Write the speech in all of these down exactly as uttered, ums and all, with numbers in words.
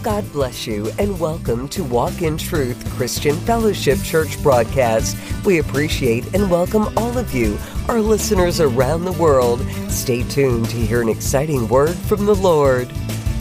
God bless you and welcome to Walk in Truth Christian Fellowship Church broadcast. We appreciate and welcome all of you, our listeners around the world. Stay tuned to hear an exciting word from the Lord.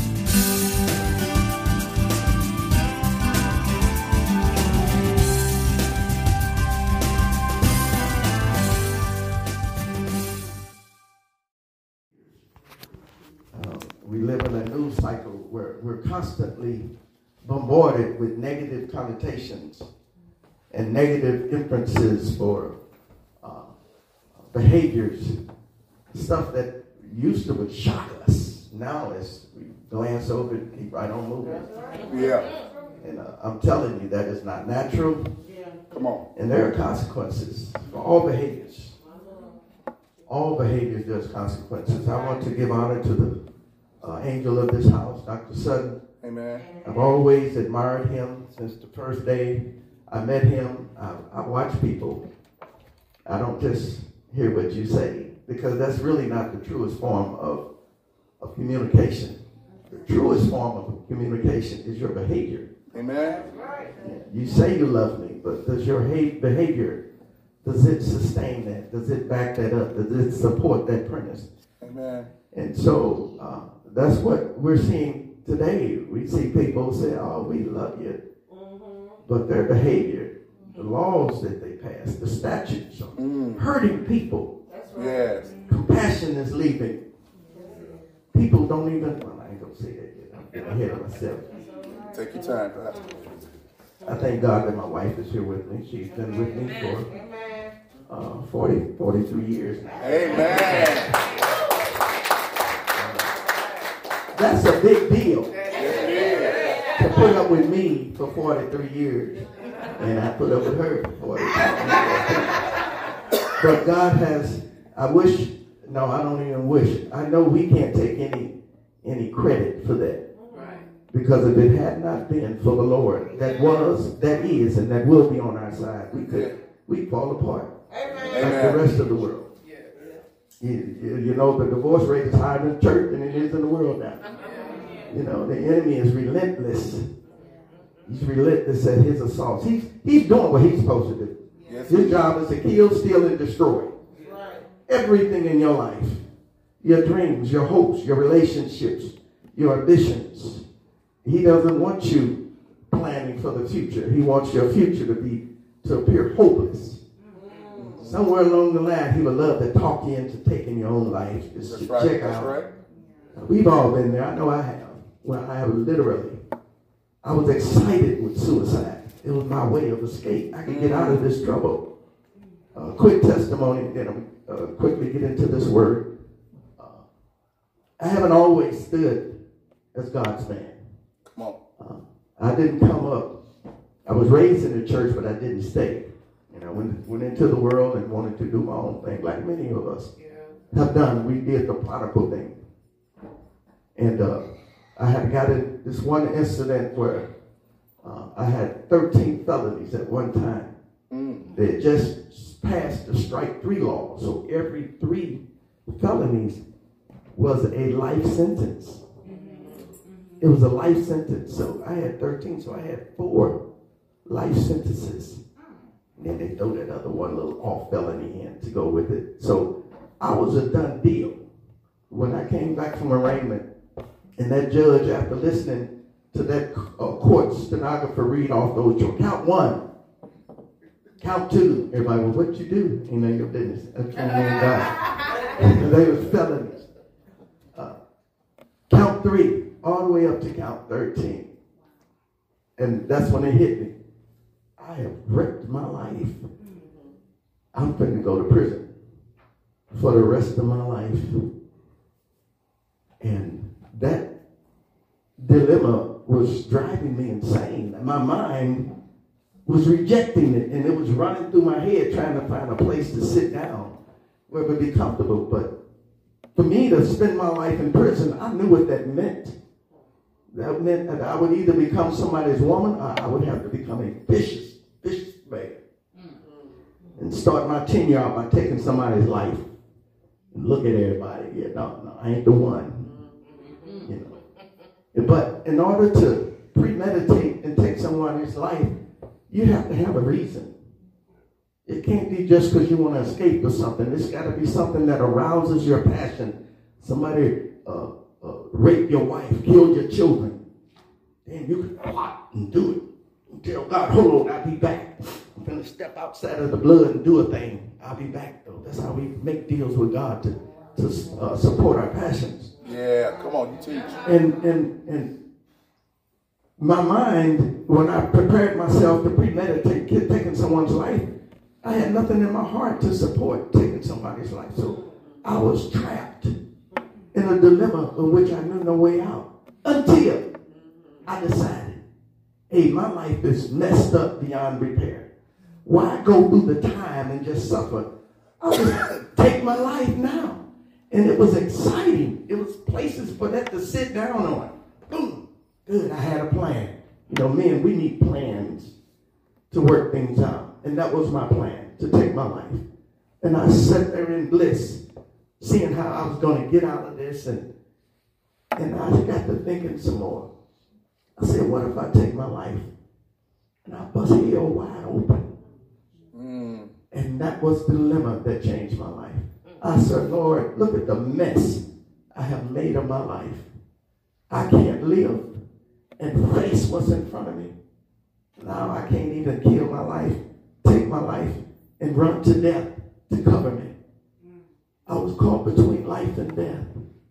We live in a news cycle where we're constantly bombarded with negative connotations and negative inferences for uh, behaviors, stuff that used to would shock us. Now as we glance over it, keep right on moving. Yeah. And uh, I'm telling you that is not natural. Yeah. Come on. And there are consequences for all behaviors. All behaviors, there's consequences. I want to give honor to the Uh, angel of this house, Doctor Sutton. Amen. I've always admired him since the first day I met him. I, I watch people. I don't just hear what you say, because that's really not the truest form of, of communication. The truest form of communication is your behavior. Amen. You say you love me, but does your behavior, does it sustain that? Does it back that up? Does it support that premise? Amen. And so uh, that's what we're seeing today. We see people say, oh, we love you. Mm-hmm. But their behavior, the laws that they pass, the statutes are mm. hurting people. That's right. Yes. Compassion is leaving. People don't even, well, I ain't going to say that yet. I'm getting ahead of myself. Take your time, Pastor. I thank God that my wife is here with me. She's been with me for uh, forty, forty-three years now. Amen. That's a big deal to put up with me for forty-three years, and I put up with her for forty-three years. But God has, I wish, no, I don't even wish. I know we can't take any any credit for that. Because if it had not been for the Lord that was, that is, and that will be on our side, we could we'd fall apart like the rest of the world. You, you, you know, the divorce rate is higher in the church than it is in the world now. You know, the enemy is relentless. He's relentless at his assaults. He's, he's doing what he's supposed to do. Yes, his job is to kill, steal, and destroy. Right. Everything in your life. Your dreams, your hopes, your relationships, your ambitions. He doesn't want you planning for the future. He wants your future to be to appear hopeless. Somewhere along the line, he would love to talk you into taking your own life. Just That's to right. check That's out. Right. We've all been there. I know I have. Well, I have literally. I was excited with suicide. It was my way of escape. I could get out of this trouble. Uh, quick testimony, then I'll uh, quickly get into this word. Uh, I haven't always stood as God's man. Come on. Uh, I didn't come up. I was raised in the church, but I didn't stay. And I went, went into the world and wanted to do my own thing, like many of us yeah. have done. We did the prodigal thing. And uh, I had got in this one incident where uh, I had thirteen felonies at one time. Mm. They had just passed the strike three law. So every three felonies was a life sentence. Mm-hmm. It was a life sentence. So I had thirteen, so I had four life sentences. And then they throw that other one little off felony in to go with it. So I was a done deal. When I came back from arraignment, and that judge, after listening to that uh, court stenographer read off those charges, count one, count two, everybody, well, what you do? Ain't none of your business. That's between you and God. And they were felonies. Uh, count three, all the way up to count thirteen. And that's when it hit me. I have wrecked my life. I'm going to go to prison for the rest of my life. And that dilemma was driving me insane. My mind was rejecting it, and it was running through my head trying to find a place to sit down where it would be comfortable. But for me to spend my life in prison, I knew what that meant. That meant that I would either become somebody's woman or I would have to become a vicious, vicious man. And start my tenure out by taking somebody's life. And look at everybody. Yeah, no, no, I ain't the one. You know. But in order to premeditate and take someone's life, you have to have a reason. It can't be just because you want to escape or something. It's got to be something that arouses your passion. Somebody uh, uh, raped your wife, killed your children. Then you can plot and do it. And tell God, hold on, I'll be back. I'm going to step outside of the blood and do a thing. I'll be back, though. That's how we make deals with God to, to uh, support our passions. Yeah, come on, you teach. And, and, and my mind, when I prepared myself to premeditate taking someone's life, I had nothing in my heart to support taking somebody's life. So I was trapped in a dilemma in which I knew no way out until I decided, hey, my life is messed up beyond repair. Why go through the time and just suffer? I'll just take my life now. And it was exciting. It was places for that to sit down on. Boom. Good, I had a plan. You know, men, we need plans to work things out. And that was my plan, to take my life. And I sat there in bliss, seeing how I was going to get out of this. And, and I got to thinking some more. I said, what if I take my life and I bust hell wide open? Mm. And that was the dilemma that changed my life. I said, Lord, look at the mess I have made of my life. I can't live and face what's in front of me. Now I can't even kill my life, take my life, and run to death to cover me. I was caught between life and death.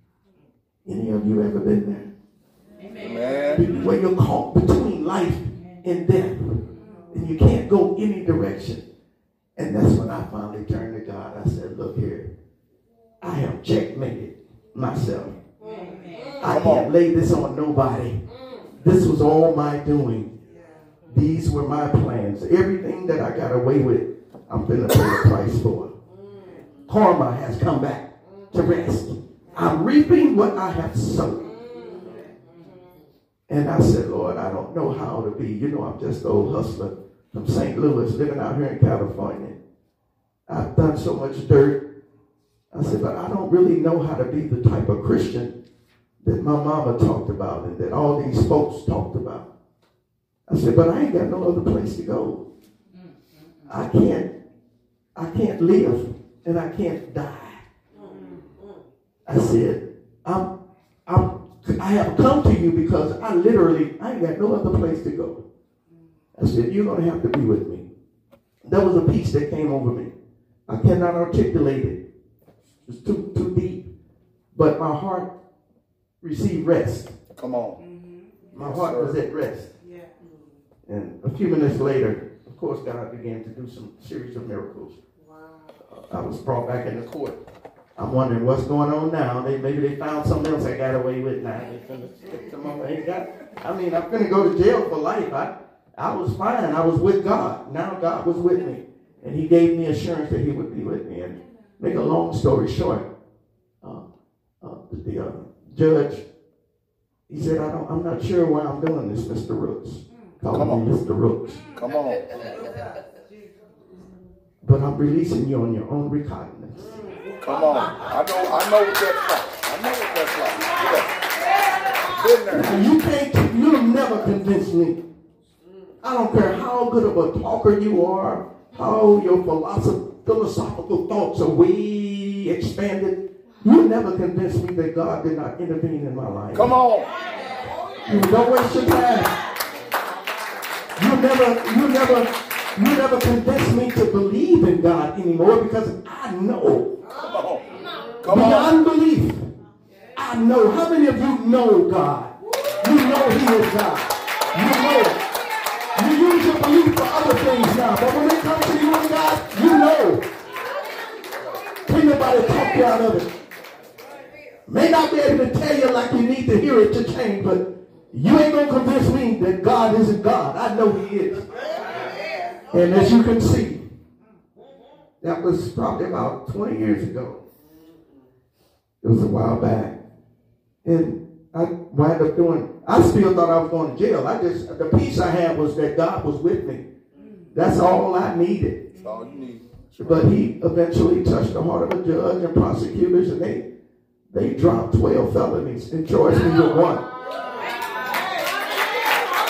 Any of you ever been there? Amen. Where you're caught between life and death, and you can't go any direction. And that's when I finally turned to God. I said, look here, I have checkmated myself. I can't lay this on nobody. This was all my doing. These were my plans. Everything that I got away with, I'm going to pay a price for. Karma has come back to rest. I'm reaping what I have sown. And I said, Lord, I don't know how to be. You know, I'm just an old hustler from Saint Louis, living out here in California. I've done so much dirt. I said, but I don't really know how to be the type of Christian that my mama talked about and that all these folks talked about. I said, but I ain't got no other place to go. I can't, I can't live and I can't die. I said, I'm, I'm, I have come to you because I literally, I ain't got no other place to go. I said, you're going to have to be with me. There was a peace that came over me. I cannot articulate it. It's too, too deep. But my heart received rest. Come on. My yes, heart sir. was at rest. Yeah. And a few minutes later, of course, God began to do some series of miracles. Wow. Uh, I was brought back in the court. I'm wondering what's going on now. They maybe they found something else I got away with now. They finna stick some more. Ain't got, I mean, I'm going to go to jail for life. I, I was fine. I was with God. Now God was with me. And he gave me assurance that he would be with me. And make a long story short, uh, uh, the uh, judge, he said, I don't, I'm not sure why I'm doing this, Mister Rooks. Calling me Mister Rooks. Come on. But I'm releasing you on your own recognizance. Come on. I know, I know what that's like. I know what that's like. Yeah. Been there. You can't, you'll never convince me. I don't care how good of a talker you are, how your philosoph- philosophical thoughts are way expanded. You'll never convince me that God did not intervene in my life. Come on. You don't waste your time. You never, you never, you never convince me to believe in God anymore because I know. Come on. Come beyond on. belief. I know. How many of you know God? You know He is God. You know it. You use your belief for other things now, but when it comes to you and God, you know. Can't nobody talk you out of it. May not be able to tell you like you need to hear it to change, but you ain't going to convince me that God isn't God. I know He is. And as you can see, that was probably about twenty years ago. It was a while back. And I wound up doing, I still thought I was going to jail. I just, the peace I had was that God was with me. That's all I needed. That's all you need. But He eventually touched the heart of the judge and prosecutors, and they they dropped twelve felonies and charged me with one.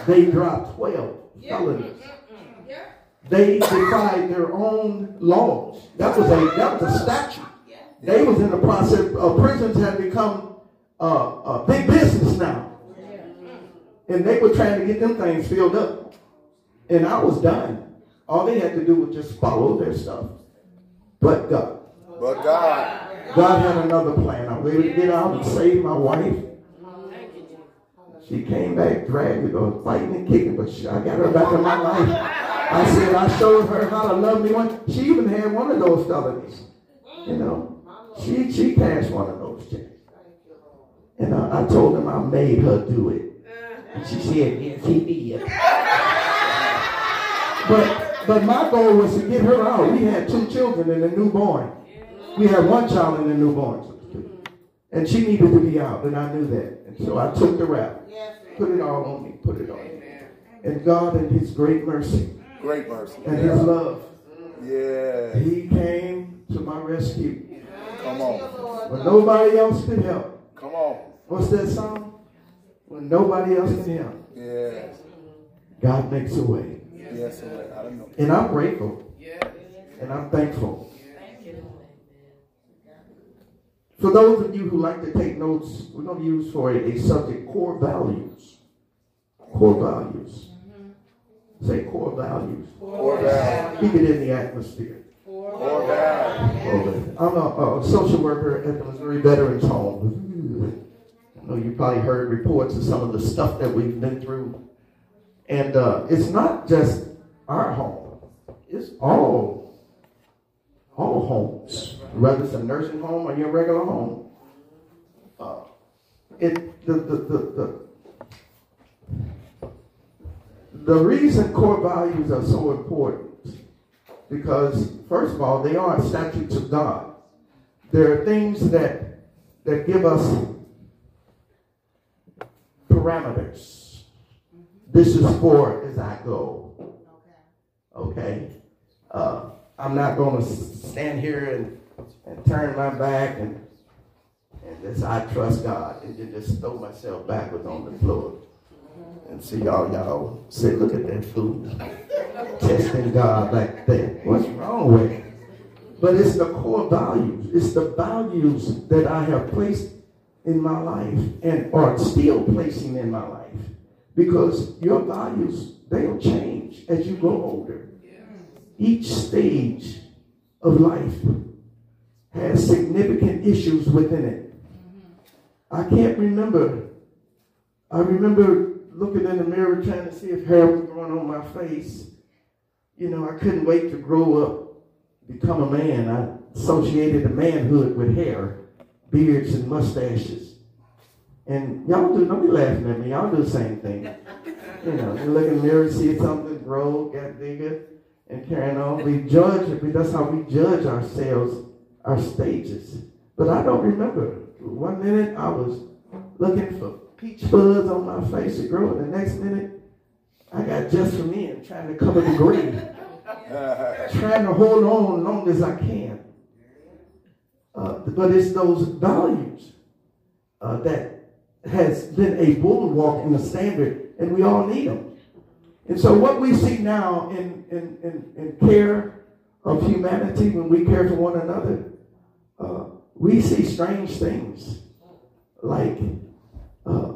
They dropped twelve felonies. They defied their own laws. That was a that was a statute. They was in the process of prisons had become uh, a big business now. And they were trying to get them things filled up. And I was done. All they had to do was just follow their stuff. But God. But God. God had another plan. I was able to get out and save my wife. She came back dragged, or fighting and kicking, but she, I got her back in my life. I said I showed her how to love me. One, she even had one of those felonies. You know, she she cashed one of those checks. And uh, I told them I made her do it. And she said, yes, he did. But but my goal was to get her out. We had two children and a newborn. We had one child and a newborn. And she needed to be out, and I knew that. And so I took the rap. Put it all on me. Put it on me. And God in his great mercy. Great mercy. And his love. Yeah. He came to my rescue. Come on. When nobody else could help. Come on. What's that song? When nobody else can help. Yes. God makes a way. Yes, sir. I don't know. And I'm grateful. And I'm thankful. For those of you who like to take notes, we're going to use for a, a subject, core values. Core values. Say core values. Core values. Keep it in the atmosphere. Core values. I'm a, a social worker at the Missouri Veterans Home. I know you probably heard reports of some of the stuff that we've been through. And uh, it's not just our home. It's all, all homes. Whether it's a nursing home or your regular home. Uh, it the, the, the, the, the reason core values are so important, because first of all, they are statutes of God. There are things that that give us parameters. This is for as I go. Okay? Uh, I'm not going to stand here and, and turn my back and and just I trust God and then just throw myself backwards on the floor and see y'all y'all say, look at that fool testing God like that. What's wrong with it? But it's the core values. It's the values that I have placed in my life and are still placing in my life. Because your values, they'll change as you grow older. Each stage of life has significant issues within it. I can't remember. I remember looking in the mirror trying to see if hair was growing on my face. You know, I couldn't wait to grow up, become a man. I associated the manhood with hair, beards, and mustaches. And y'all do, don't be laughing at me. Y'all do the same thing. You know, you look in the mirror, see something grow, get bigger, and carrying on. We judge, that's how we judge ourselves, our stages. But I don't remember. One minute I was looking for peach fuzz on my face to grow, and the next minute I got just for me and trying to cover the green. Trying to hold on as long as I can. Uh, but it's those values uh, that has been a bulwark and a standard, and we all need them. And so what we see now in, in, in, in care of humanity, when we care for one another, uh, we see strange things like uh,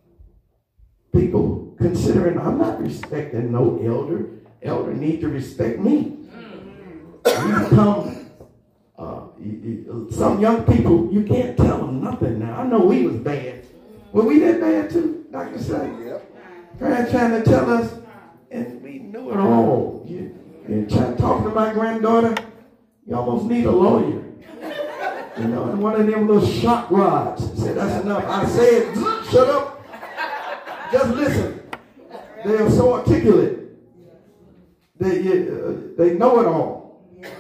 people considering, I'm not respecting no elder. Elder need to respect me. You become, uh, you, you, some young people, you can't tell them nothing now. I know we was bad. Were we that bad too, Doctor Say? Yep. Parents trying to tell us, and we knew it all. You, you try to talk to my granddaughter, you almost need a lawyer. You know, and one of them little shock rods said, that's enough. I said, shut up. Just listen. They are so articulate. They, uh, they know it all.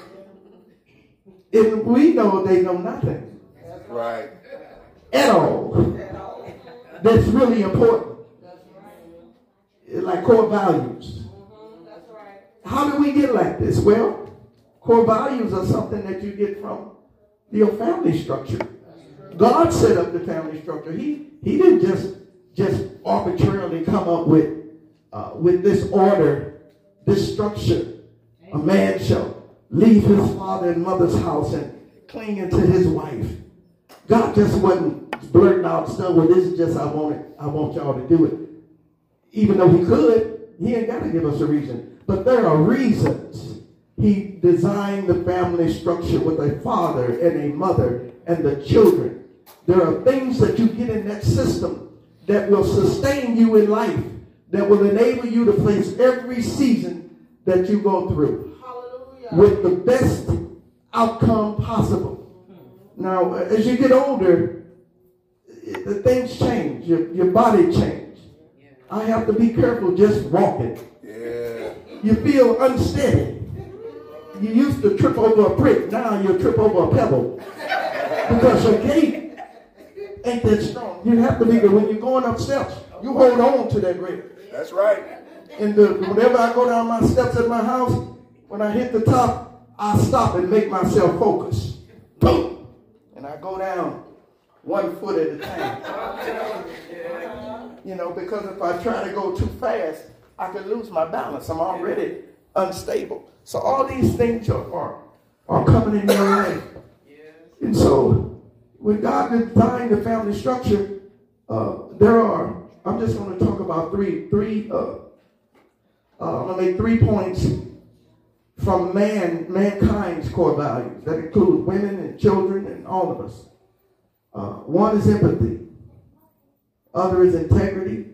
And we know they know nothing. Right. At all. That's really important. Like core values. How do we get like this? Well, core values are something that you get from your family structure. God set up the family structure. He, he didn't just, just arbitrarily come up with uh, with this order, this structure. A man shall leave his father and mother's house and cling into his wife. God just wasn't blurting out stuff, well, this is just I want it, I want y'all to do it. Even though he could, he ain't got to give us a reason. But there are reasons. He designed the family structure with a father and a mother and the children. There are things that you get in that system that will sustain you in life, that will enable you to face every season that you go through. Hallelujah. With the best outcome possible. Now, as you get older, the things change. Your, your body changes. I have to be careful just walking. Yeah. You feel unsteady. You used to trip over a brick. Now you trip over a pebble. Because your gait ain't that strong. You have to be good. When you're going up steps, you hold on to that brick. That's right. And the, whenever I go down my steps at my house, when I hit the top, I stop and make myself focus. Boom! And I go down one foot at a time. You know, because if I try to go too fast, I could lose my balance. I'm already unstable. So all these things are, are, are coming in your way. And so when God designed the family structure, uh, there are, I'm just going to talk about three, three, uh, uh, I'm going to make three points from man, mankind's core values. That includes women and children and all of us. Uh, one is empathy. Other is integrity.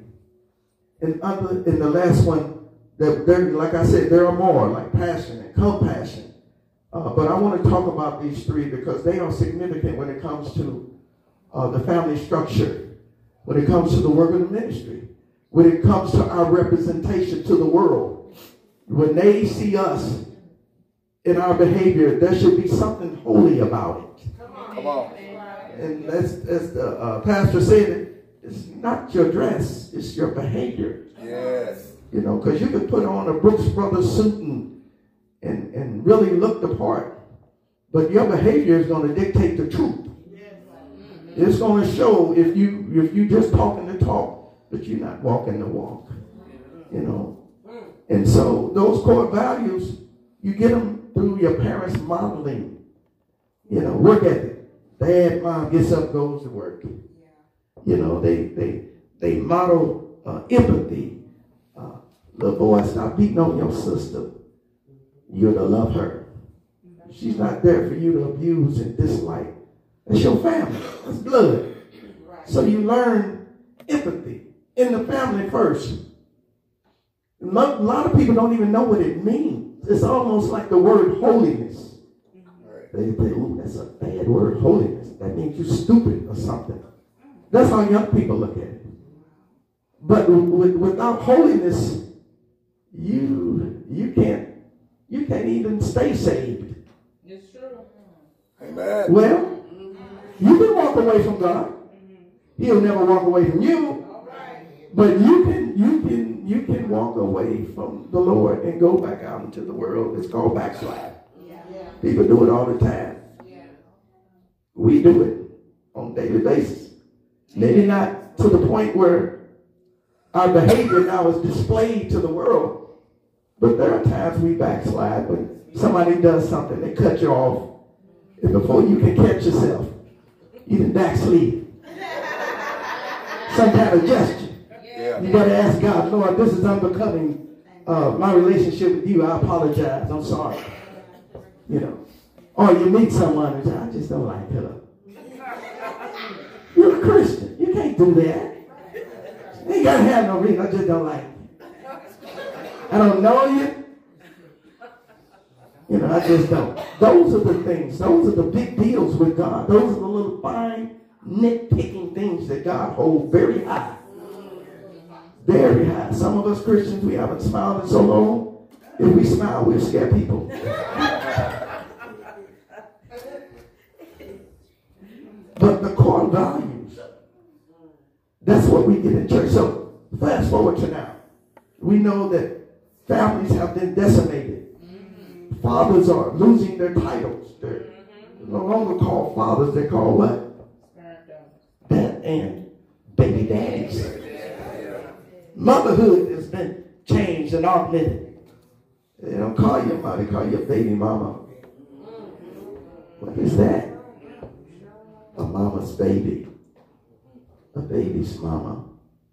And other, and the last one, that there, like I said, there are more, like passion and compassion. Uh, but I want to talk about these three because they are significant when it comes to uh, the family structure, when it comes to the work of the ministry, when it comes to our representation to the world. When they see us in our behavior, there should be something holy about it. Come on. And as, as the uh, pastor said, it's not your dress, it's your behavior. Yes. You know, because you could put on a Brooks Brothers suit and, and, and really look the part, but your behavior is going to dictate the truth. It's going to show if you if you just talking the talk, but you're not walking the walk. You know, and so those core values, you get them through your parents modeling. You know, work ethic. Dad, mom gets up, goes to work. You know, they they they model uh, empathy. Uh, little boy, stop beating on your sister. You're to love her. She's not there for you to abuse and dislike. That's your family. That's blood. So you learn empathy in the family first. A lot of people don't even know what it means. It's almost like the word holiness. They say, ooh, that's a bad word, holiness. That means you're stupid or something. That's how young people look at it. But with, without holiness, you you can't you can't even stay saved. It's true. Amen. Well, you can walk away from God. He'll never walk away from you. But you can you can you can walk away from the Lord and go back out into the world. It's called backslide. People do it all the time. We do it on a daily basis. Maybe not to the point where our behavior now is displayed to the world. But there are times we backslide when somebody does something, they cut you off. And before you can catch yourself, you done backslid. Some kind of gesture. Yeah. You got to ask God, Lord, this is unbecoming uh, my relationship with you. I apologize. I'm sorry. You know. Or you meet someone and say, I just don't like her. You're a Christian. You can't do that. You ain't got to have no reason. I just don't like you. I don't know you. You know, I just don't. Those are the things. Those are the big deals with God. Those are the little fine, nitpicking things that God holds very high. Very high. Some of us Christians, we haven't smiled in so long. If we smile, we'll scare people. But the core values, that's what we get in church. So fast forward to now. We know that families have been decimated. Mm-hmm. Fathers are losing their titles. They're mm-hmm. no longer called fathers. They're called what? Dad and baby daddies. Motherhood has been changed and augmented. They don't call you mama, they call you a baby mama. What is that? A mama's baby. A baby's mama.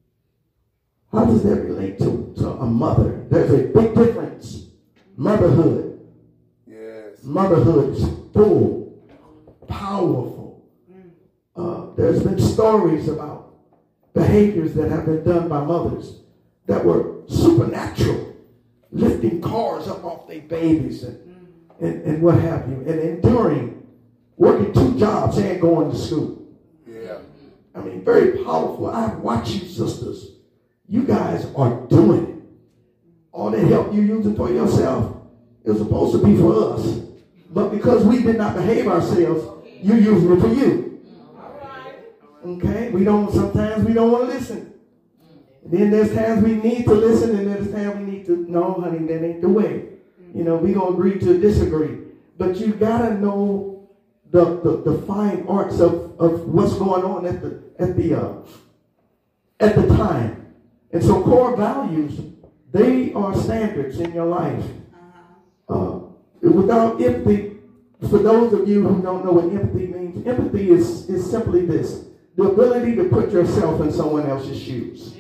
How does that relate to, to a mother? There's a big difference. Motherhood. Yes. Motherhood is full, powerful. Uh, there's been stories about behaviors that have been done by mothers that were supernatural, lifting cars up off their babies and, and, and what have you, and enduring, working two jobs and going to school. Yeah. I mean, very powerful. I've watched you, sisters. You guys are doing it. All that help you using for yourself is supposed to be for us. But because we did not behave ourselves, you're using it for you. Okay? We don't, sometimes we don't want to listen. And then there's times we need to listen, and there's times we need to, no, honey, that ain't the way. You know, we're going to agree to disagree. But you got to know the, the, the fine arts of, of what's going on at the, at the, uh, at the time. And so core values, they are standards in your life. Uh, without empathy, for those of you who don't know what empathy means, empathy is, is simply this: the ability to put yourself in someone else's shoes.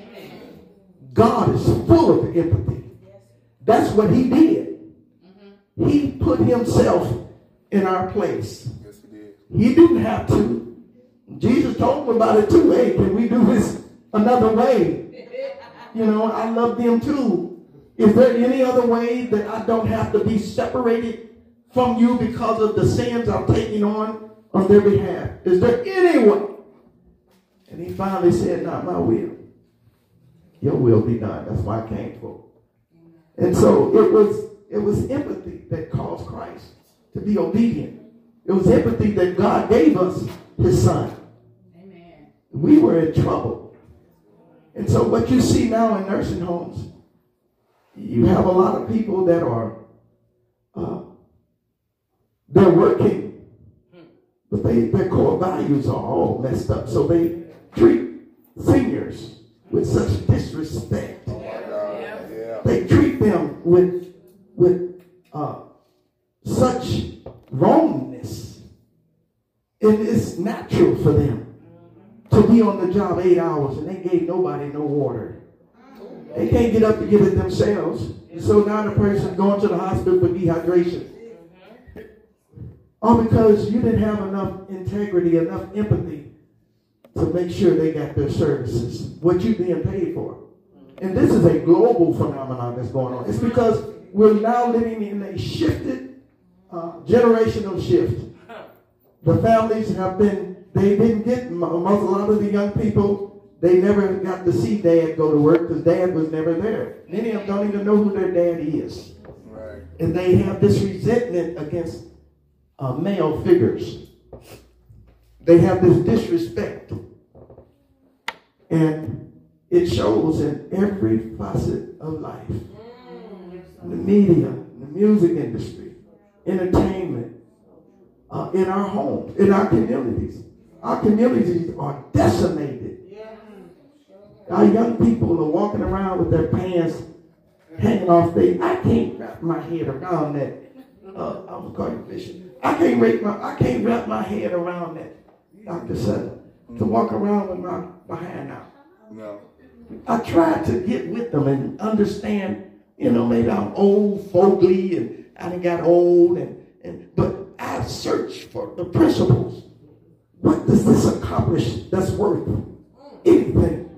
God is full of empathy. That's what he did. He put himself in our place. Yes, he did. He didn't have to. Jesus told him about it too. Hey, can we do this another way? You know, I love them too. Is there any other way that I don't have to be separated from you because of the sins I'm taking on on their behalf? Is there any way? And he finally said, not my will. Your will be done. That's why I came for. And so it was, it was empathy that caused Christ to be obedient. It was empathy that God gave us his son. Amen. We were in trouble. And so what you see now in nursing homes, you have a lot of people that are, uh, they're working, but they, their core values are all messed up. So they treat seniors with such disrespect. Oh my God. Yeah. They treat them with, with uh, such wrongness. It is natural for them to be on the job eight hours and they gave nobody no water. They can't get up to get it themselves. And so now the person's going to the hospital for dehydration. All because you didn't have enough integrity, enough empathy to make sure they got their services, what you're being paid for. And this is a global phenomenon that's going on. It's because we're now living in a shifted uh, generational shift. The families have been They didn't get, most, a lot of the young people, they never got to see dad go to work because dad was never there. Many of them don't even know who their dad is. Right. And they have this resentment against uh, male figures. They have this disrespect. And it shows in every facet of life. The media, the music industry, entertainment, uh, in our homes, in our communities. Our communities are decimated. Our young people are walking around with their pants hanging off their. I can't wrap my head around that. Uh, I'm gonna call you Bishop. I can't wrap my. I can't wrap my head around that, Doctor Sutton. To walk around with my behind out. No. I tried to get with them and understand. You know, maybe I'm old, fogey, and I done got old, and and but I searched for the principles. What does this accomplish that's worth anything?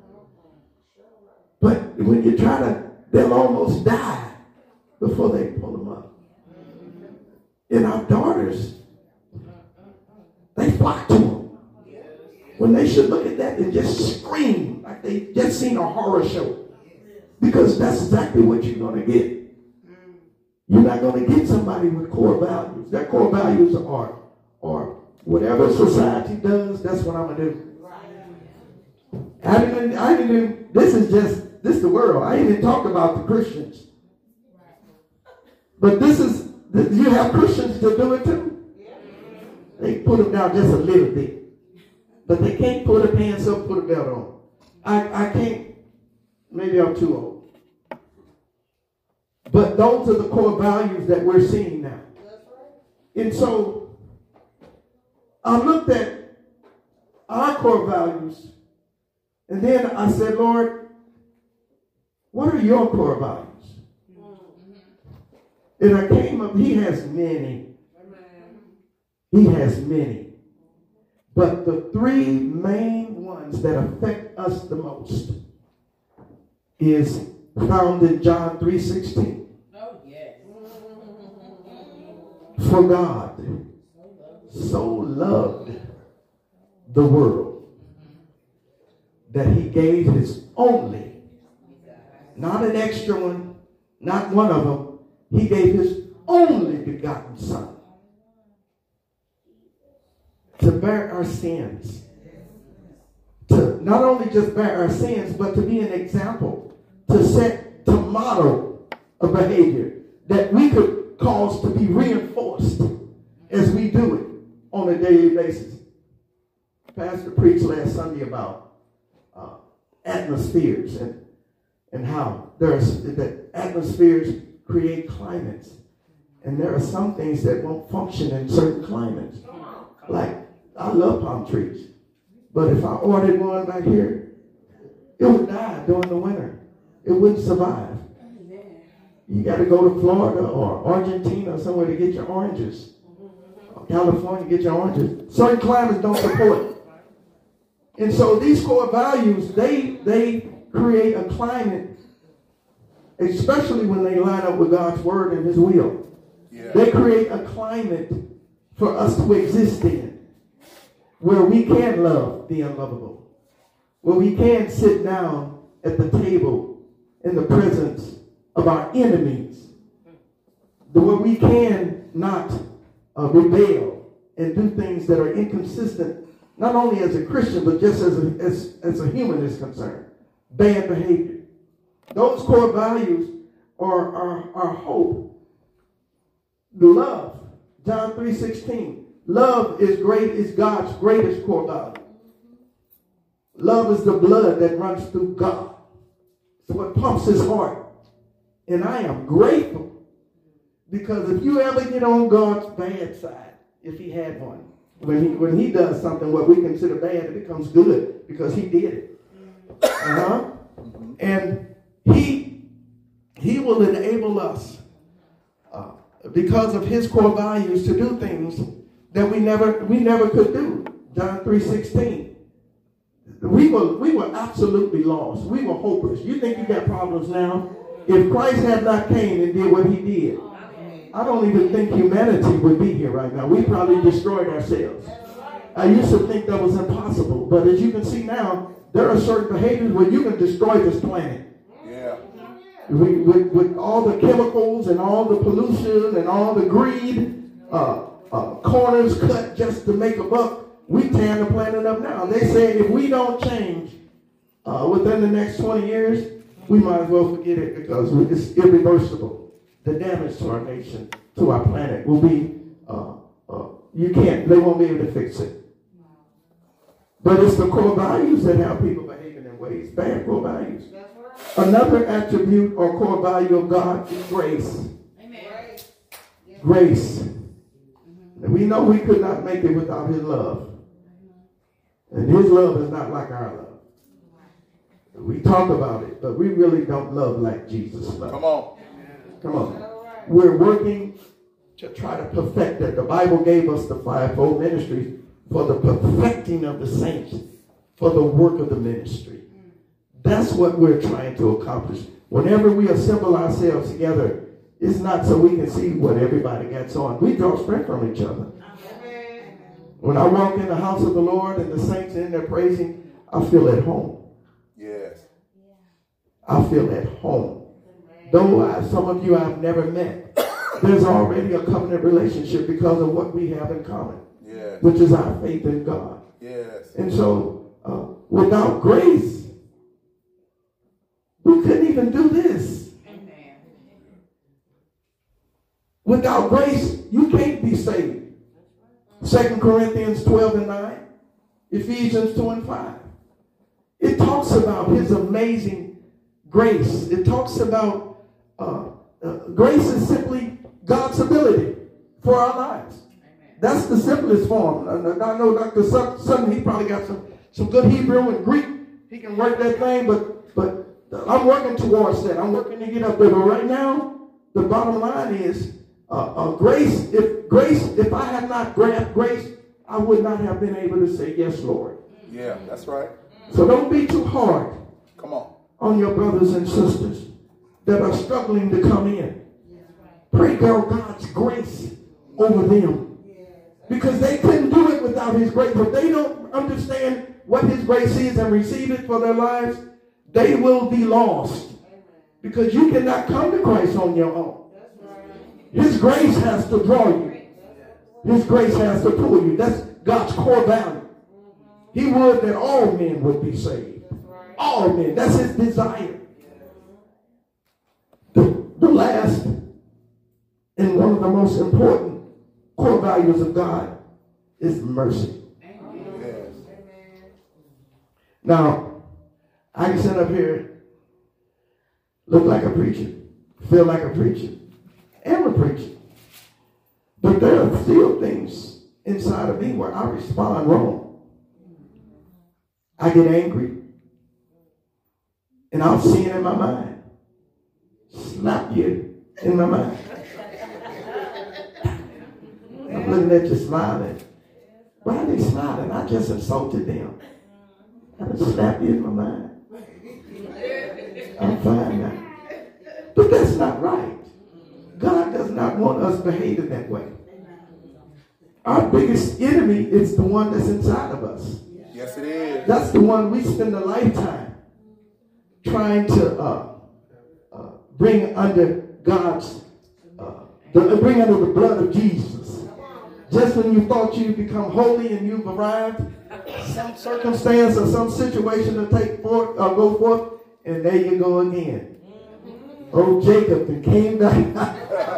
But when you try to, they'll almost die before they pull them up. And our daughters, they flock to them. When they should look at that and just scream like they just seen a horror show. Because that's exactly what you're going to get. You're not going to get somebody with core values. Their core values are, are whatever society does, that's what I'm going to do. I didn't, I didn't, this is just, this is the world. I didn't even talk about the Christians. But this is, you have Christians to do it too. They put them down just a little bit. But they can't put their pants up, put a belt on. I, I can't, maybe I'm too old. But those are the core values that we're seeing now. And so I looked at our core values, and then I said, Lord, what are your core values? And I came up, he has many. He has many. But the three main ones that affect us the most is found in John three sixteen. Oh, yes. For God so loved the world that he gave his only, not an extra one, not one of them, he gave his only begotten Son to bear our sins. To not only just bear our sins, but to be an example, to set, to model a behavior that we could cause to be reinforced as we do it on a daily basis. Pastor preached last Sunday about uh, atmospheres and and how there's that atmospheres create climates, and there are some things that won't function in certain climates. Like I love palm trees, but if I ordered one back here, it would die during the winter. It wouldn't survive. You got to go to Florida or Argentina or somewhere to get your oranges. Or California to get your oranges. Certain climates don't support it. And so these core values, they they create a climate, especially when they line up with God's word and his will. Yeah. They create a climate for us to exist in, where we can love the unlovable, where we can sit down at the table in the presence of our enemies, where we can not uh, rebel and do things that are inconsistent, not only as a Christian, but just as a, as, as a human is concerned. Bad behavior. Those core values are our, our hope. Love. John three sixteen. Love is great, is God's greatest core value. Love is the blood that runs through God. It's what pumps his heart. And I am grateful, because if you ever get on God's bad side, if he had one, when he when he does something what we consider bad, it becomes good because he did it. Uh-huh. And he he will enable us uh, because of his core values to do things that we never we never could do. John three sixteen. We were we were absolutely lost. We were hopeless. You think you got problems now? If Christ had not came and did what he did, I don't even think humanity would be here right now. We probably destroyed ourselves. I used to think that was impossible, but as you can see now, there are certain behaviors where you can destroy this planet. Yeah. We, with, with all the chemicals and all the pollution and all the greed, uh, uh, corners cut just to make a buck, we tear the planet up now. They say if we don't change uh, within the next twenty years, we might as well forget it, because it's irreversible. The damage to our nation, to our planet, will be, uh, uh, you can't, they won't be able to fix it. But it's the core values that have people behaving in ways, bad core values. Another attribute or core value of God is grace. Amen. Grace. And we know we could not make it without his love. And his love is not like our love. We talk about it, but we really don't love like Jesus loved. Come on. Come on. We're working to try to perfect that. The Bible gave us the fivefold ministries for the perfecting of the saints, for the work of the ministry. That's what we're trying to accomplish. Whenever we assemble ourselves together, it's not so we can see what everybody gets on. We draw strength from each other. When I walk in the house of the Lord and the saints in there praising, I feel at home. Yes. I feel at home. Though I, some of you I've never met, there's already a covenant relationship because of what we have in common, yes, which is our faith in God. Yes. And so, uh, without grace, we couldn't even do this. Amen. Without grace, you can't be saved. Second Corinthians twelve and nine, Ephesians two and five. It talks about his amazing grace. It talks about uh, uh, grace is simply God's ability for our lives. That's the simplest form. I know Doctor Sutton, he probably got some, some good Hebrew and Greek. He can work that thing, but but I'm working towards that. I'm working to get up there. But right now, the bottom line is uh, uh, grace. If grace, if I had not grabbed grace, I would not have been able to say yes, Lord. Yeah, that's right. So don't be too hard. Come on. On your brothers and sisters that are struggling to come in. Pray God's grace over them. Because they couldn't do it without his grace. If they don't understand what his grace is and receive it for their lives, they will be lost. Because you cannot come to Christ on your own. His grace has to draw you. His grace has to pull you. That's God's core value. He would that all men would be saved. All men. That's his desire. The, the last and one of the most important core values of God is mercy. Yes. Now, I can sit up here, look like a preacher, feel like a preacher, am a preacher. But there are still things inside of me where I respond wrong. I get angry. And I'll see it in my mind. Slap you in my mind. I'm looking at you smiling. Why are they smiling? I just insulted them. I just slapped you in my mind. I'm fine now. But that's not right. God does not want us behaving that way. Our biggest enemy is the one that's inside of us. Yes, it is. That's the one we spend a lifetime trying to uh, uh, bring under God's, uh, the, bring under the blood of Jesus. Just when you thought you'd become holy and you've arrived, some circumstance or some situation to take forth or go forth, and there you go again. Oh, Jacob, and came back.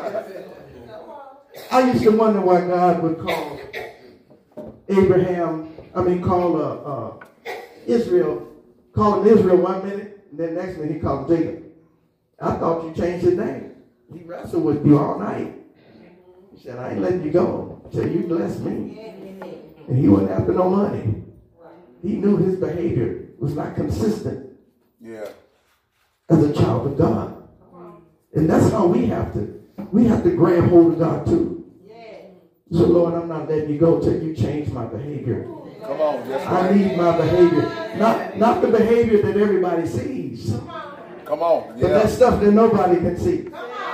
I used to wonder why God would call Abraham, I mean, call uh, uh, Israel, call him Israel one minute, and then next minute he called him Jacob. I thought you changed his name. He wrestled with you all night. He said, I ain't letting you go until you bless me. And he wasn't after no money. He knew his behavior was not consistent. Yeah. As a child of God. And that's how we have to, we have to grab hold of God too. So Lord, I'm not letting you go till you change my behavior. Come on, yes, I need my behavior. Not, not the behavior that everybody sees. Come on. Yeah. But that stuff that nobody can see.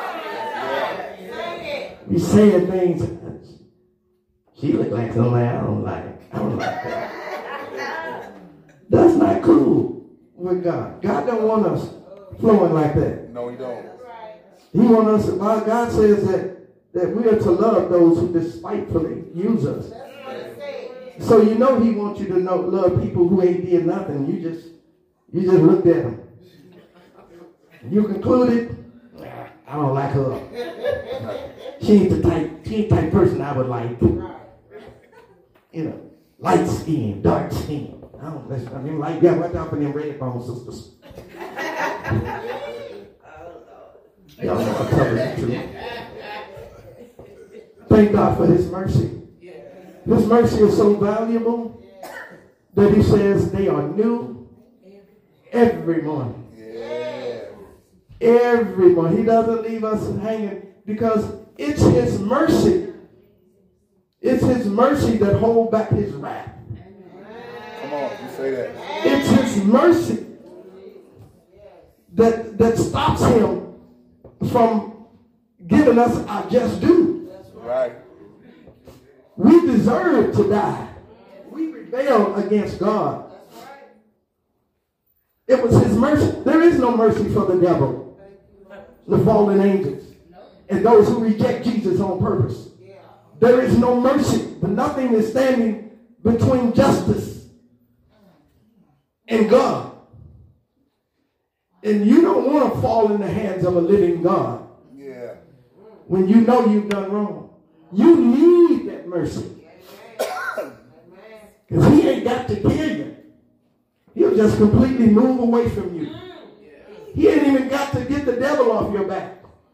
You're saying things. She look like somebody I don't like. I don't like that. That's not cool with God. God don't want us flowing like that. No, he don't. He wants us, God says that, that we are to love those who despitefully use us. So you know he wants you to know, love people who ain't did nothing. You just, you just looked at them. You concluded, I don't like her. She ain't the type, she ain't the type person I would like. You know, light skin, dark skin. I don't listen. I mean, like, yeah, watch out for them red bone sisters. Y'all know I'm telling the truth. Thank God for his mercy. His mercy is so valuable that he says they are new every morning. Every morning. He doesn't leave us hanging because it's his mercy. It's his mercy that holds back his wrath. Come on, you say that. It's his mercy that, that stops him from giving us our just due. Right. We deserve to die. We rebelled against God. It was his mercy. There is no mercy for the devil, the fallen angels, and those who reject Jesus on purpose. There is no mercy, but nothing is standing between justice and God. And you don't want to fall in the hands of a living God. Yeah. When you know you've done wrong. You need that mercy. Because he ain't got to kill you. He'll just completely move away from you. He ain't even got to get the devil off your back.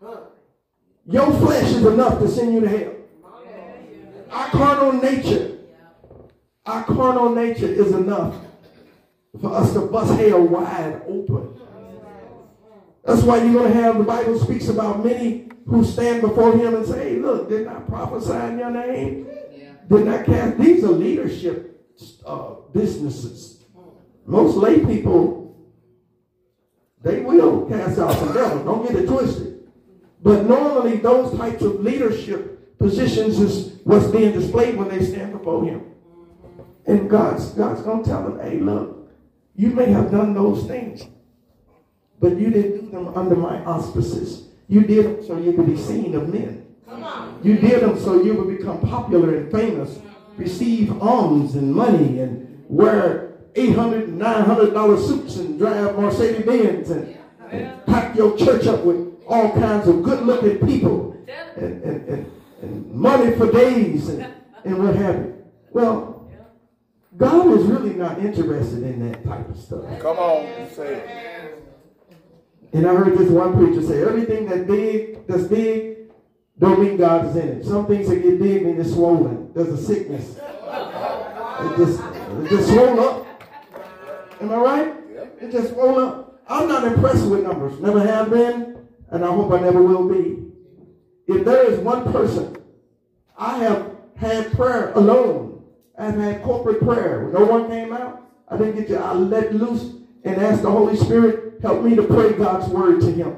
Your flesh is enough to send you to hell. Our carnal nature, our carnal nature is enough for us to bust hell wide open. That's why you're going to have, the Bible speaks about many who stand before him and say, hey, look, didn't I prophesy in your name? Yeah. Didn't I cast? These are leadership uh, businesses. Most lay people, they will cast out some devils. Don't get it twisted. But normally those types of leadership positions is what's being displayed when they stand before him. And God's, God's going to tell them, hey, look, you may have done those things, but you didn't do them under my auspices. You did them so you could be seen of men. Come on. You did them so you would become popular and famous, receive alms and money, and wear eight hundred dollars and nine hundred dollars suits and drive Mercedes-Benz and, and pack your church up with all kinds of good-looking people and, and, and, and money for days and, and what have you. Well, God is really not interested in that type of stuff. Come on, you say it. And I heard this one preacher say, everything that big, that's big, don't mean God is in it. Some things that get big mean it's swollen. There's a sickness. It just, it just swollen up. Am I right? It just swollen up. I'm not impressed with numbers. Never have been, and I hope I never will be. If there is one person, I have had prayer alone. I've had corporate prayer. When no one came out, I didn't get you. I let loose and asked the Holy Spirit, help me to pray God's word to him.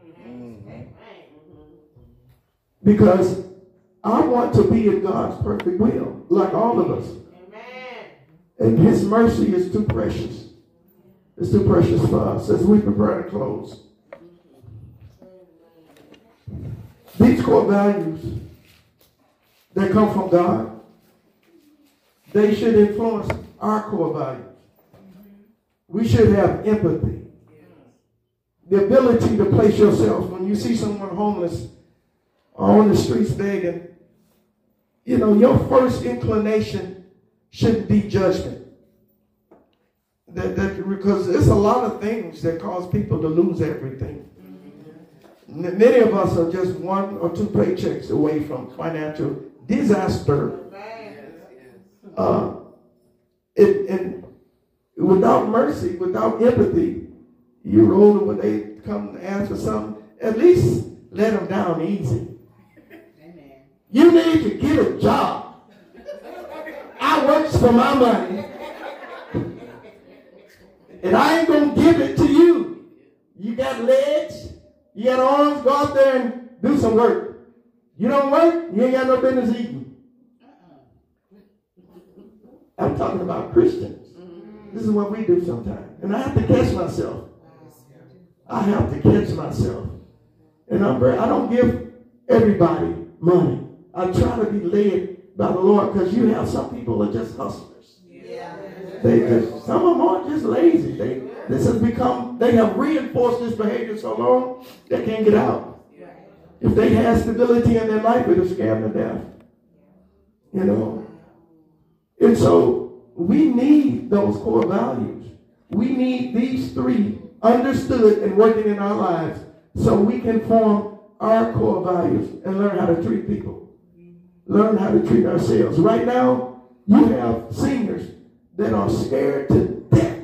Because I want to be in God's perfect will, like all of us. And his mercy is too precious. It's too precious for us as we prepare to close. These core values that come from God, they should influence our core values. We should have empathy. The ability to place yourself when you see someone homeless or on the streets begging. You know, your first inclination shouldn't be judgment. That, that, because there's a lot of things that cause people to lose everything. Mm-hmm. Many of us are just one or two paychecks away from financial disaster. Uh, it, and without mercy, without empathy, you roll it when they come and ask for something, at least let them down easy. Amen. You need to get a job. I works for my money. And I ain't going to give it to you. You got legs, you got arms, go out there and do some work. You don't work, you ain't got no business eating. I'm talking about Christians. This is what we do sometimes. And I have to catch myself. I have to catch myself. And I'm very, I don't give everybody money. I try to be led by the Lord, because you have some people are just hustlers. Yeah. They just, some of them are just lazy. They this has become, they have reinforced this behavior so long they can't get out. If they had stability in their life, it'll scare them to death. You know? And so we need those core values. We need these three understood and working in our lives so we can form our core values and learn how to treat people. Learn how to treat ourselves. Right now, you have seniors that are scared to death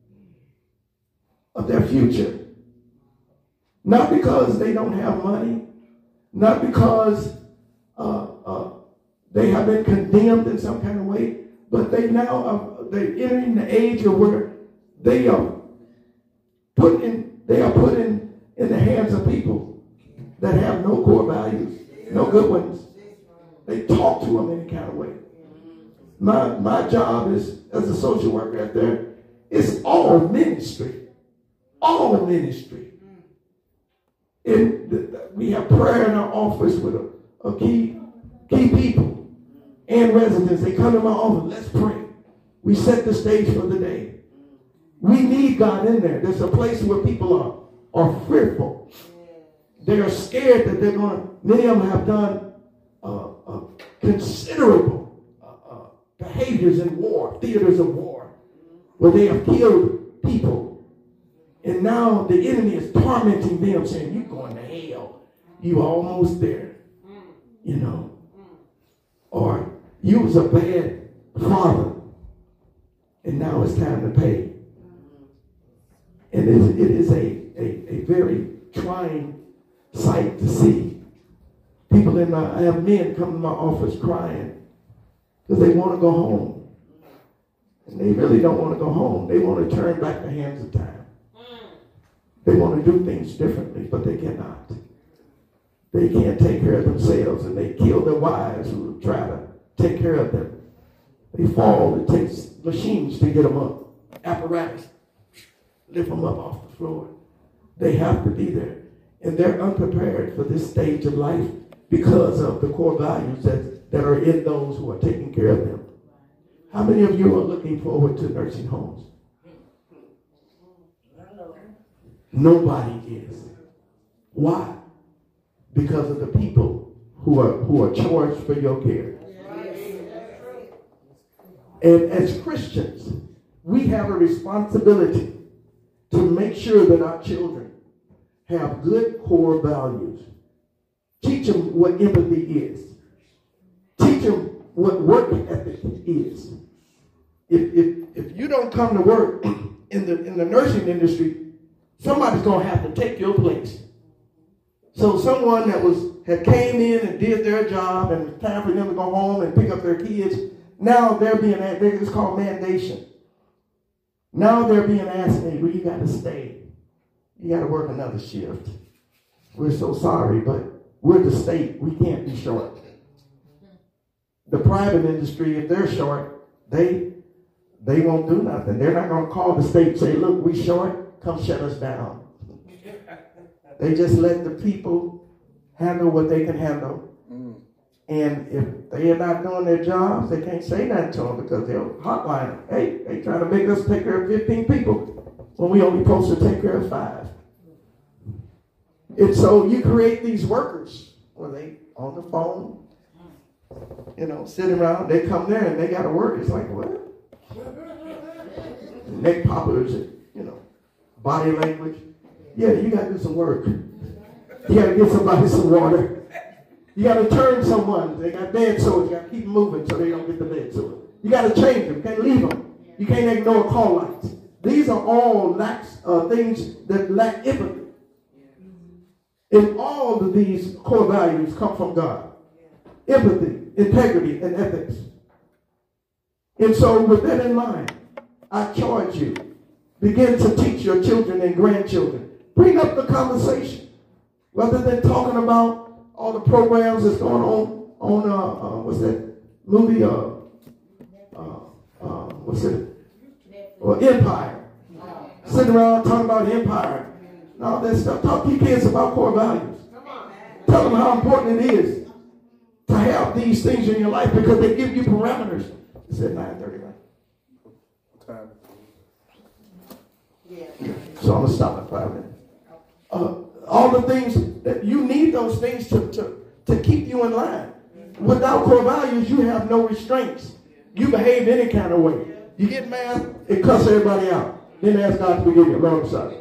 of their future. Not because they don't have money, not because uh, uh, they have been condemned in some kind of way, but they now are they're entering the age of where they are put in, they are put in, in the hands of people that have no core values, no good ones. They talk to them any kind of way. My my job is as a social worker out there, it's all ministry, all ministry. And the, we have prayer in our office with a, a key key people and residents. They come to my office. Let's pray. We set the stage for the day. We need God in there. There's a place where people are are fearful. They are scared that they're going to. Many of them have done uh, uh, considerable uh, uh, behaviors in war, theaters of war, where they have killed people. And now the enemy is tormenting them, saying, you're going to hell. you almost there, you know. Or you was a bad father, and now it's time to pay. And it is, it is a, a, a very trying sight to see. People in my, I have men come to my office crying because they want to go home. And they really don't want to go home. They want to turn back the hands of time. They want to do things differently, but they cannot. They can't take care of themselves, and they kill their wives who try to take care of them. They fall. It takes machines to get them up. Apparatus. Lift them up off the floor. They have to be there. And they're unprepared for this stage of life because of the core values that, that are in those who are taking care of them. How many of you are looking forward to nursing homes? Nobody is. Why? Because of the people who are who are charged for your care. And as Christians, we have a responsibility to make sure that our children have good core values. Teach them what empathy is. Teach them what work ethic is. If, if, if you don't come to work in the, in the nursing industry, somebody's going to have to take your place. So someone that was had came in and did their job, and it's time for them to go home and pick up their kids, now they're being, it's called mandation. Now they're being asked, hey, well, you got to stay. You got to work another shift. We're so sorry, but we're the state. We can't be short. The private industry, if they're short, they they won't do nothing. They're not going to call the state and say, look, we short, come shut us down. They just let the people handle what they can handle. Mm. And if they are not doing their jobs, they can't say that to them because they'll hotline them. Hey, they trying to make us take care of fifteen people when we only supposed to take care of five. And so you create these workers where they on the phone, you know, sitting around, they come there and they got to work. It's like, what? Neck poppers, and, you know, body language. Yeah, you got to do some work. You got to give somebody some water. You got to turn someone. They got bed sores. You got to keep them moving so they don't get the bed sores. You got to change them. You can't leave them. You can't ignore call lights. These are all lacks, uh, things that lack empathy. And all of these core values come from God. Empathy, integrity, and ethics. And so with that in mind, I charge you, begin to teach your children and grandchildren. Bring up the conversation. Rather than talking about all the programs that's going on, on uh, uh, what's that movie, uh, uh, uh, what's it, or Empire. Sitting around talking about Empire. And all that stuff. Talk to your kids about core values. Tell them how important it is to have these things in your life because they give you parameters. It's at nine thirty-nine. Time. So I'm going to stop at five minutes. Uh, all the things that you need, those things to, to, to keep you in line. Without core values, you have no restraints. You behave any kind of way. You get mad, it cuss everybody out. Then ask God to forgive you. Lord, I'm sorry.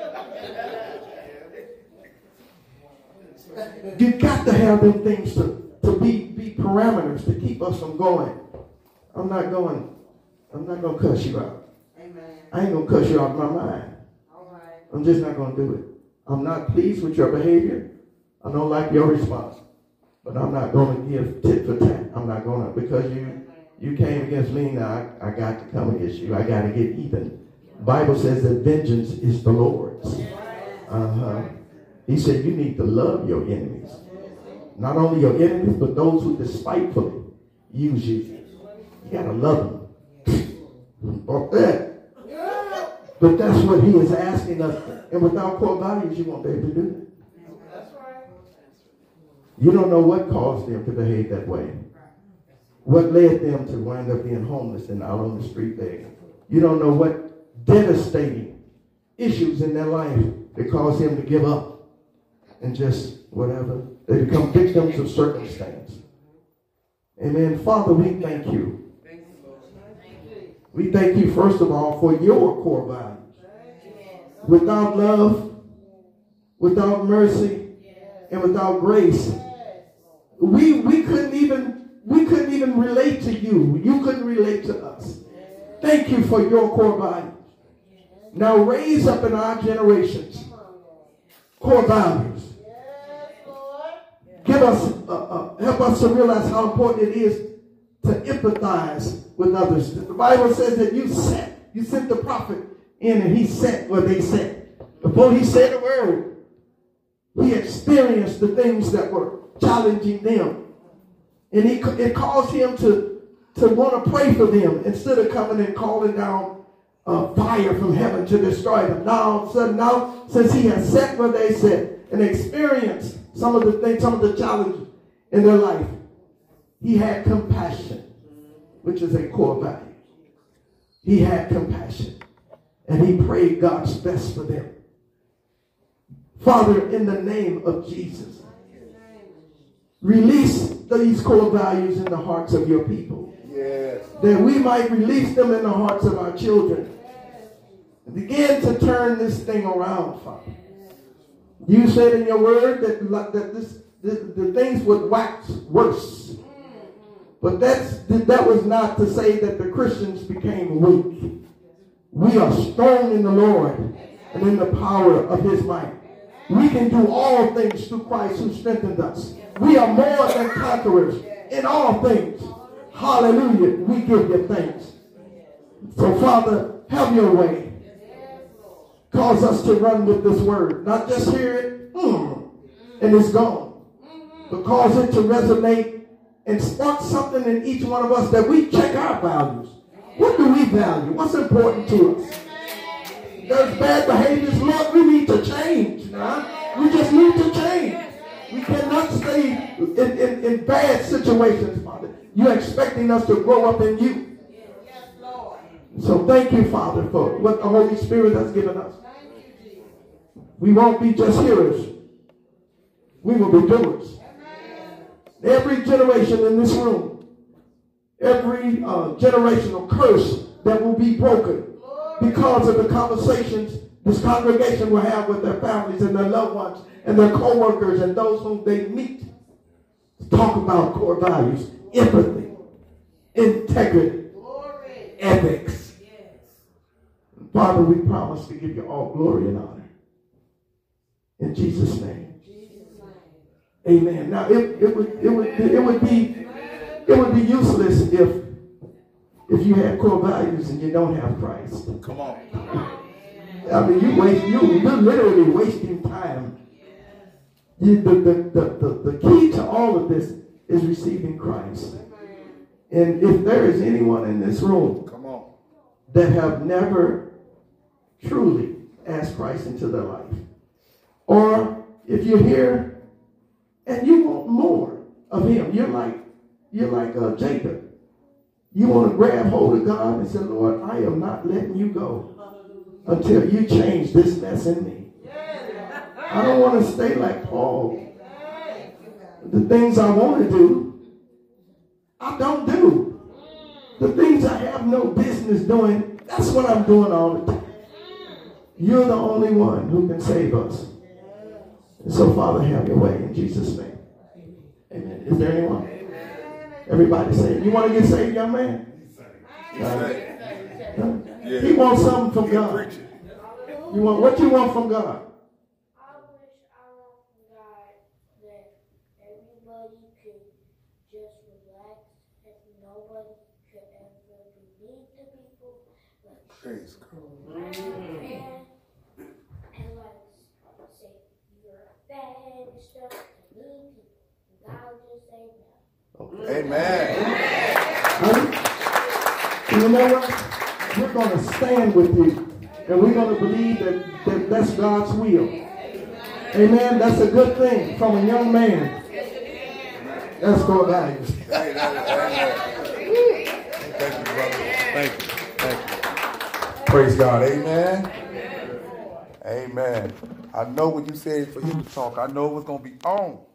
You got to have them things to, to be, be parameters to keep us from going. I'm not going, I'm not going to cuss you out. Amen. I ain't going to cuss you out of my mind. All right. I'm just not going to do it. I'm not pleased with your behavior. I don't like your response. But I'm not going to give tit for tat. I'm not going to, because you you came against me, now I, I got to come against you. I got to get even. The Bible says that vengeance is the Lord's. Uh-huh. He said you need to love your enemies. Not only your enemies, but those who despitefully use you. You got to love them. Or that. But that's what he is asking us. And without core values, you won't be able to do that. That's right. You don't know what caused them to behave that way. What led them to wind up being homeless and out on the street begging. You don't know what devastating issues in their life that caused them to give up and just whatever. They become victims of circumstance. Amen. Father, we thank you. We thank you, first of all, for your core values. Without love, without mercy, and without grace, we we couldn't even we couldn't even relate to you. You couldn't relate to us. Thank you for your core values. Now raise up in our generations core values. Give us, uh, uh, help us to realize how important it is to empathize with others. The Bible says that you sent, you sent the prophet in and he sent what they sent. Before he said a word, he experienced the things that were challenging them. And he, it caused him to, to want to pray for them instead of coming and calling down uh, fire from heaven to destroy them. Now, all of a sudden, now, since he has sent what they said and experienced some of the things, some of the challenges in their life, he had compassion, which is a core value. He had compassion, and he prayed God's best for them. Father, in the name of Jesus, release these core values in the hearts of your people. Yes. That we might release them in the hearts of our children. And begin to turn this thing around, Father. You said in your word that, that this, the, the things would wax worse. But that's, that was not to say that the Christians became weak. We are strong in the Lord and in the power of his might. We can do all things through Christ who strengthened us. We are more than conquerors in all things. Hallelujah. We give you thanks. So, Father, have your way. Cause us to run with this word. Not just hear it, mm, and it's gone. But cause it to resonate and spark something in each one of us that we check our values. What do we value? What's important to us? There's bad behaviors. Lord, we need to change. Right? We just need to change. We cannot stay in, in, in bad situations, Father. You're expecting us to grow up in you. So thank you, Father, for what the Holy Spirit has given us. We won't be just hearers. We will be doers. Every generation in this room, every uh, generational curse that will be broken because of the conversations this congregation will have with their families and their loved ones and their co-workers and those whom they meet. Talk about core values, empathy, integrity, ethics. Father, we promise to give you all glory and honor. In Jesus' name. Amen. Now it, it would it would it would be it would be useless if if you had core values and you don't have Christ. Come on. I mean, you waste you you're literally wasting time. You, the, the, the, the, the key to all of this is receiving Christ. And if there is anyone in this room Come on. that have never truly asked Christ into their life, or if you're here and you want more of him, you're like you're like uh, Jacob. You want to grab hold of God and say, Lord, I am not letting you go until you change this mess in me. I don't want to stay like Paul. The things I want to do, I don't do. The things I have no business doing, that's what I'm doing all the time. You're the only one who can save us. And so, Father, have your way in Jesus' name. Amen. Is there anyone? Everybody say, you want to get saved, young man? Uh, he wants something from God. You want what you want from God? I wish I want from God that everybody could just relax and nobody could ever be mean to people. Like, Praise God. And, and like say you're bad and stuff to mean people. God will just say no. Okay. Amen. And you know what? We're going to stand with you. And we're going to believe that, that that's God's will. Amen. That's a good thing from a young man. That's core values. Thank you, brother. Thank you. Thank you. Praise God. Amen. Amen. I know when you said for you to talk, I know it was going to be on.